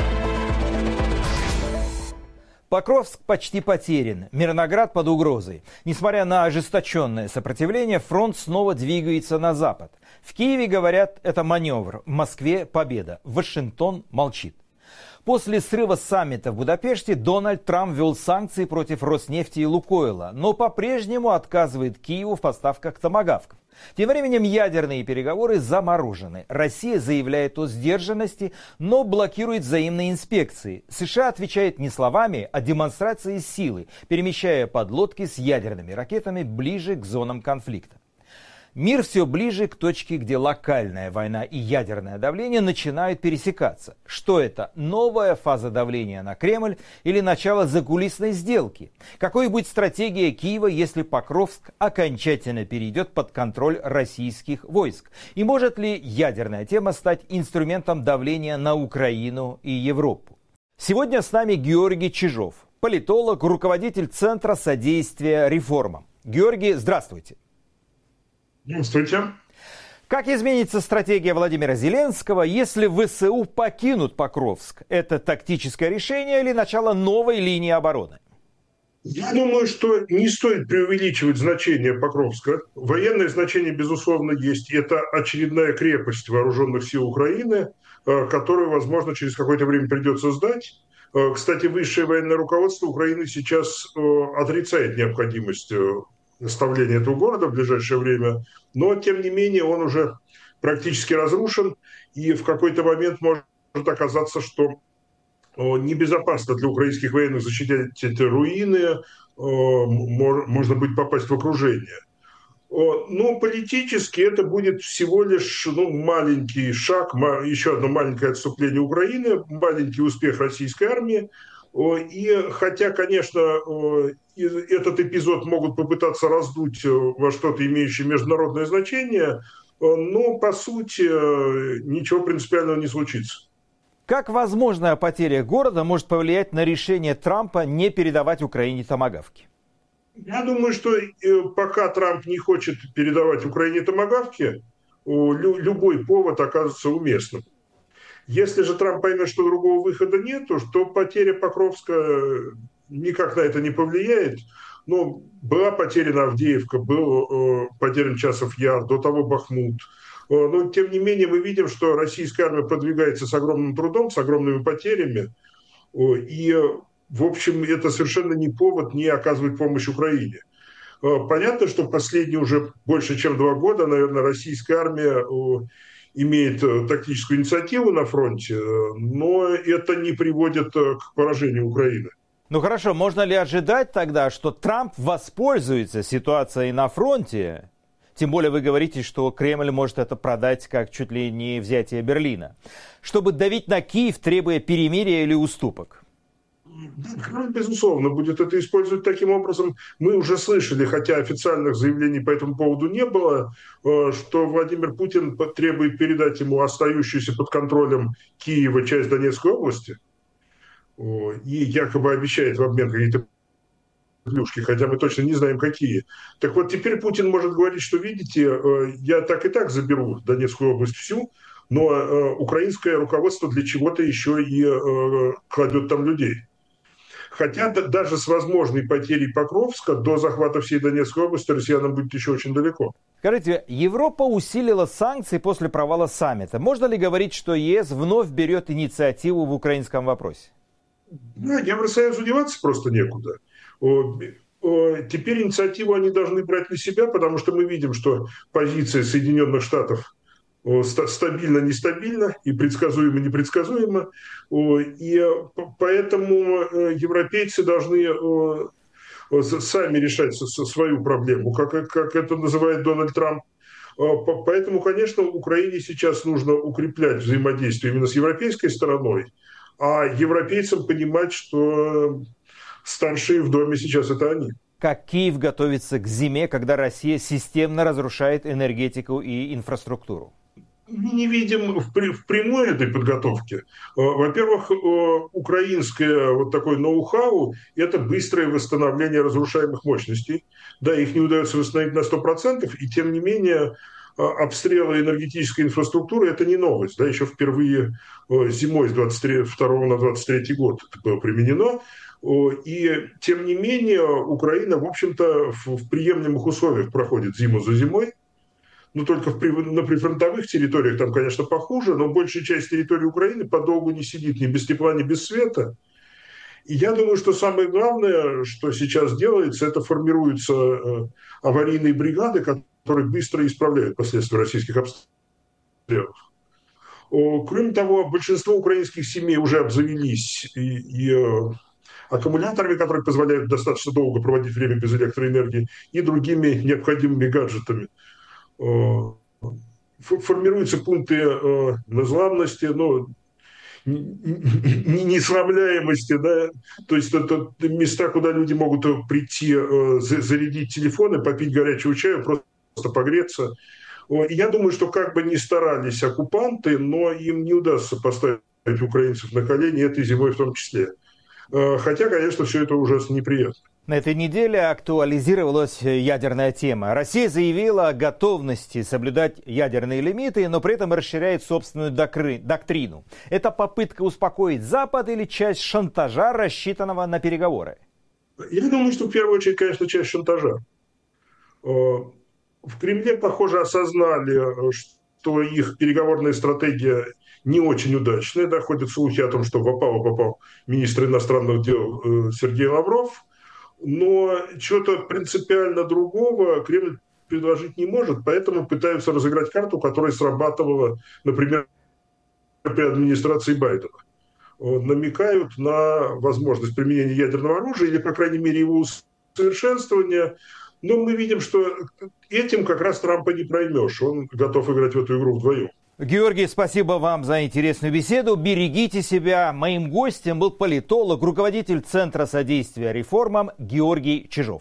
S1: Покровск почти потерян, Мирноград под угрозой. Несмотря на ожесточенное сопротивление, фронт снова двигается на запад. В Киеве говорят, это маневр, в Москве победа, Вашингтон молчит. После срыва саммита в Будапеште Дональд Трамп ввел санкции против Роснефти и Лукойла, но по-прежнему отказывает Киеву в поставках томагавков. Тем временем ядерные переговоры заморожены. Россия заявляет о сдержанности, но блокирует взаимные инспекции. США отвечает не словами, а демонстрацией силы, перемещая подлодки с ядерными ракетами ближе к зонам конфликта. Мир все ближе к точке, где локальная война и ядерное давление начинают пересекаться. Что это? Новая фаза давления на Кремль или начало закулисной сделки? Какой будет стратегия Киева, если Покровск окончательно перейдет под контроль российских войск? И может ли ядерная тема стать инструментом давления на Украину и Европу? Сегодня с нами Георгий Чижов, политолог, руководитель Центра содействия реформам. Георгий, здравствуйте.
S8: Здравствуйте.
S1: Как изменится стратегия Владимира Зеленского, если ВСУ покинут Покровск? Это тактическое решение или начало новой линии обороны?
S8: Я думаю, что не стоит преувеличивать значение Покровска. Военное значение, безусловно, есть. Это очередная крепость вооруженных сил Украины, которую, возможно, через какое-то время придется сдать. Кстати, высшее военное руководство Украины сейчас отрицает необходимость оставления этого города в ближайшее время, но, тем не менее, он уже практически разрушен, и в какой-то момент может оказаться, что небезопасно для украинских военных защищать эти руины, можно будет попасть в окружение. Но политически это будет всего лишь маленький шаг, еще одно маленькое отступление Украины, маленький успех российской армии. И хотя, конечно, этот эпизод могут попытаться раздуть во что-то имеющее международное значение, но, по сути, ничего принципиального не случится.
S1: Как возможная потеря города может повлиять на решение Трампа не передавать Украине томагавки?
S8: Я думаю, что пока Трамп не хочет передавать Украине томагавки, любой повод окажется уместным. Если же Трамп поймет, что другого выхода нет, то потеря Покровска никак на это не повлияет. Но была потеряна Авдеевка, был потерян Часов Яр, до того Бахмут. Но, тем не менее, мы видим, что российская армия продвигается с огромным трудом, с огромными потерями. И, в общем, это совершенно не повод не оказывать помощь Украине. Понятно, что последние уже больше чем 2 года, наверное, российская армия имеет тактическую инициативу на фронте, но это не приводит к поражению Украины.
S1: Ну хорошо, можно ли ожидать тогда, что Трамп воспользуется ситуацией на фронте? Тем более вы говорите, что Кремль может это продать как чуть ли не взятие Берлина, чтобы давить на Киев, требуя перемирия или уступок.
S8: Безусловно, будет это использовать таким образом. Мы уже слышали, хотя официальных заявлений по этому поводу не было, что Владимир Путин требует передать ему остающуюся под контролем Киева часть Донецкой области и якобы обещает в обмен какие-то плюшки, хотя мы точно не знаем, какие. Так вот, теперь Путин может говорить, что, видите, я так и так заберу Донецкую область всю, но украинское руководство для чего-то еще и кладет там людей. Хотя даже с возможной потерей Покровска до захвата всей Донецкой области россиянам будет еще очень далеко.
S1: Скажите, Европа усилила санкции после провала саммита. Можно ли говорить, что ЕС вновь берет инициативу в украинском вопросе?
S8: Евросоюзу деваться просто некуда. Теперь инициативу они должны брать на себя, потому что мы видим, что позиция Соединенных Штатов стабильно-нестабильно и предсказуемо-непредсказуемо. И поэтому европейцы должны сами решать свою проблему, как это называет Дональд Трамп. Поэтому, конечно, Украине сейчас нужно укреплять взаимодействие именно с европейской стороной, а европейцам понимать, что старшие в доме сейчас это они.
S1: Как Киев готовится к зиме, когда Россия системно разрушает энергетику и инфраструктуру?
S8: Мы не видим впрямую этой подготовки. Во-первых, украинское вот такое ноу-хау – это быстрое восстановление разрушаемых мощностей. Да, их не удается восстановить на 100%, и тем не менее обстрелы энергетической инфраструктуры – это не новость. Да, еще впервые зимой с 22 на 23 год это было применено. И тем не менее Украина, в общем-то, в приемлемых условиях проходит зиму за зимой. Ну, только на прифронтовых территориях там, конечно, похуже, но большая часть территории Украины подолгу не сидит ни без тепла, ни без света. И я думаю, что самое главное, что сейчас делается, это формируются аварийные бригады, которые быстро исправляют последствия российских обстрелов. Кроме того, большинство украинских семей уже обзавелись и аккумуляторами, которые позволяют достаточно долго проводить время без электроэнергии, и другими необходимыми гаджетами. формируются пункты незламности, несрамляемости, да, то есть это места, куда люди могут прийти, зарядить телефоны, попить горячего чая, просто погреться. Я думаю, что как бы ни старались оккупанты, но им не удастся поставить украинцев на колени этой зимой в том числе. Хотя, конечно, все это ужасно неприятно.
S1: На этой неделе актуализировалась ядерная тема. Россия заявила о готовности соблюдать ядерные лимиты, но при этом расширяет собственную доктрину. Это попытка успокоить Запад или часть шантажа, рассчитанного на переговоры?
S8: Я думаю, что в первую очередь, конечно, часть шантажа. В Кремле, похоже, осознали, что их переговорная стратегия не очень удачная. Да, ходят слухи о том, что в опалу попал министр иностранных дел Сергей Лавров. Но чего-то принципиально другого Кремль предложить не может, поэтому пытаются разыграть карту, которая срабатывала, например, при администрации Байдена. Намекают на возможность применения ядерного оружия или, по крайней мере, его усовершенствования. Но мы видим, что этим как раз Трампа не проймешь. Он готов играть в эту игру вдвоем.
S1: Георгий, спасибо вам за интересную беседу. Берегите себя. Моим гостем был политолог, руководитель Центра содействия реформам Георгий Чижов.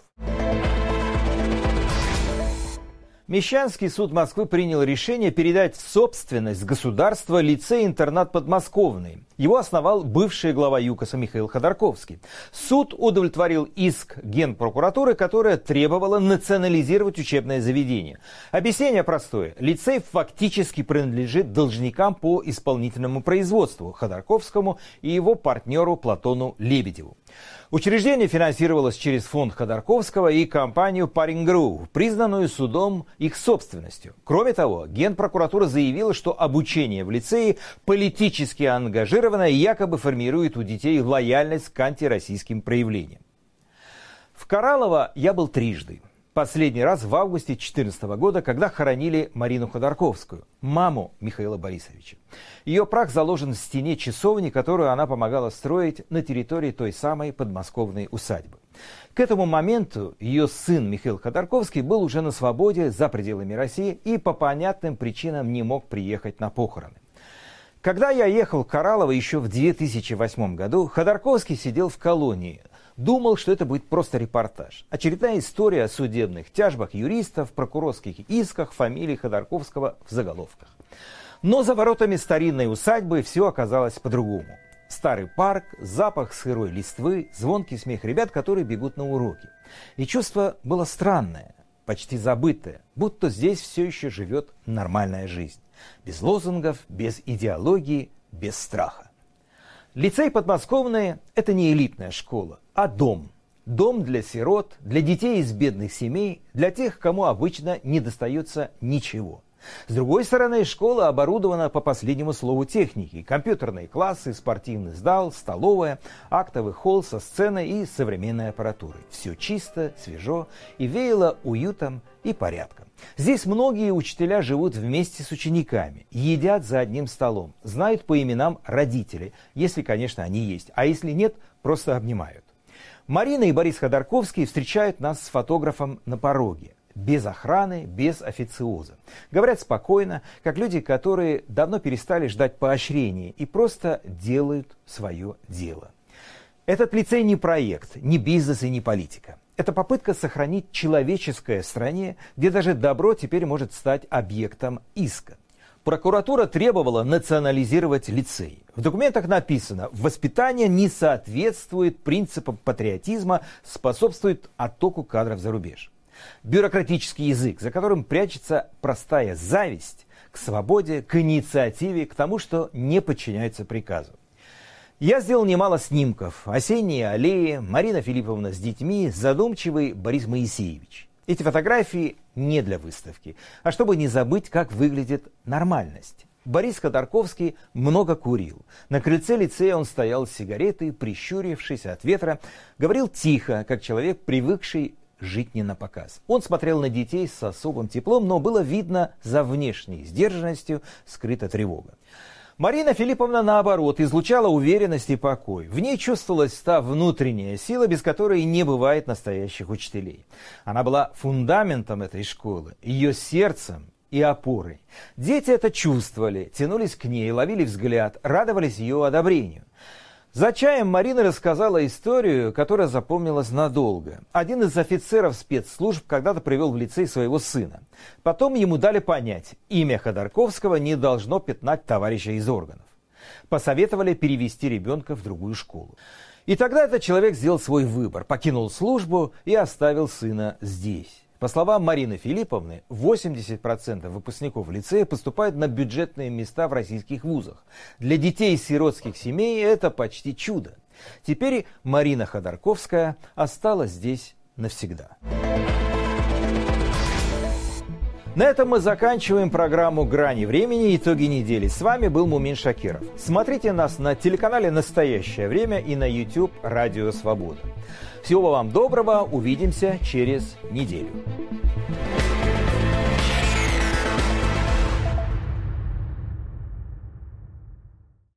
S1: Мещанский суд Москвы принял решение передать в собственность государства лицей-интернат подмосковный. Его основал бывший глава ЮКОСа Михаил Ходорковский. Суд удовлетворил иск Генпрокуратуры, которая требовала национализировать учебное заведение. Объяснение простое. Лицей фактически принадлежит должникам по исполнительному производству Ходорковскому и его партнеру Платону Лебедеву. Учреждение финансировалось через фонд Ходорковского и компанию Парингру, признанную судом их собственностью. Кроме того, Генпрокуратура заявила, что обучение в лицее политически ангажировано и якобы формирует у детей лояльность к антироссийским проявлениям. В Кораллово я был трижды. Последний раз в августе 2014 года, когда хоронили Марину Ходорковскую, маму Михаила Борисовича. Ее прах заложен в стене часовни, которую она помогала строить на территории той самой подмосковной усадьбы. К этому моменту ее сын Михаил Ходорковский был уже на свободе за пределами России и по понятным причинам не мог приехать на похороны. Когда я ехал в Кораллово еще в 2008 году, Ходорковский сидел в колонии. Думал, что это будет просто репортаж. Очередная история о судебных тяжбах юристов, прокурорских исках, фамилии Ходорковского в заголовках. Но за воротами старинной усадьбы все оказалось по-другому. Старый парк, запах сырой листвы, звонкий смех ребят, которые бегут на уроки. И чувство было странное, почти забытое, будто здесь все еще живет нормальная жизнь. Без лозунгов, без идеологии, без страха. Лицей подмосковный – это не элитная школа, а дом. Дом для сирот, для детей из бедных семей, для тех, кому обычно не достается ничего. С другой стороны, школа оборудована по последнему слову техники. Компьютерные классы, спортивный зал, столовая, актовый холл со сценой и современной аппаратурой. Все чисто, свежо и веяло уютом и порядком. Здесь многие учителя живут вместе с учениками, едят за одним столом, знают по именам родителей, если, конечно, они есть, а если нет, просто обнимают. Марина и Борис Ходорковский встречают нас с фотографом на пороге. Без охраны, без официоза. Говорят спокойно, как люди, которые давно перестали ждать поощрения и просто делают свое дело. Этот лицей не проект, не бизнес и не политика. Это попытка сохранить человеческое в стране, где даже добро теперь может стать объектом иска. Прокуратура требовала национализировать лицей. В документах написано, воспитание не соответствует принципам патриотизма, способствует оттоку кадров за рубеж. Бюрократический язык, за которым прячется простая зависть к свободе, к инициативе, к тому, что не подчиняется приказу. Я сделал немало снимков. Осенние аллеи, Марина Филипповна с детьми, задумчивый Борис Моисеевич. Эти фотографии не для выставки, а чтобы не забыть, как выглядит нормальность. Борис Ходорковский много курил. На крыльце лицея он стоял с сигаретой, прищурившись от ветра, говорил тихо, как человек, привыкший жить не на показ. Он смотрел на детей с особым теплом, но было видно, за внешней сдержанностью скрыта тревога. Марина Филипповна, наоборот, излучала уверенность и покой. В ней чувствовалась та внутренняя сила, без которой не бывает настоящих учителей. Она была фундаментом этой школы, ее сердцем и опорой. Дети это чувствовали, тянулись к ней, ловили взгляд, радовались ее одобрению. За чаем Марина рассказала историю, которая запомнилась надолго. Один из офицеров спецслужб когда-то привел в лицей своего сына. Потом ему дали понять, имя Ходорковского не должно пятнать товарища из органов. Посоветовали перевести ребенка в другую школу. И тогда этот человек сделал свой выбор, покинул службу и оставил сына здесь. По словам Марины Филипповны, 80% выпускников лицея поступают на бюджетные места в российских вузах. Для детей из сиротских семей это почти чудо. Теперь Марина Ходорковская осталась здесь навсегда. На этом мы заканчиваем программу «Грани времени. Итоги недели». С вами был Мумин Шакиров. Смотрите нас на телеканале «Настоящее время» и на YouTube «Радио Свобода». Всего вам доброго. Увидимся через неделю.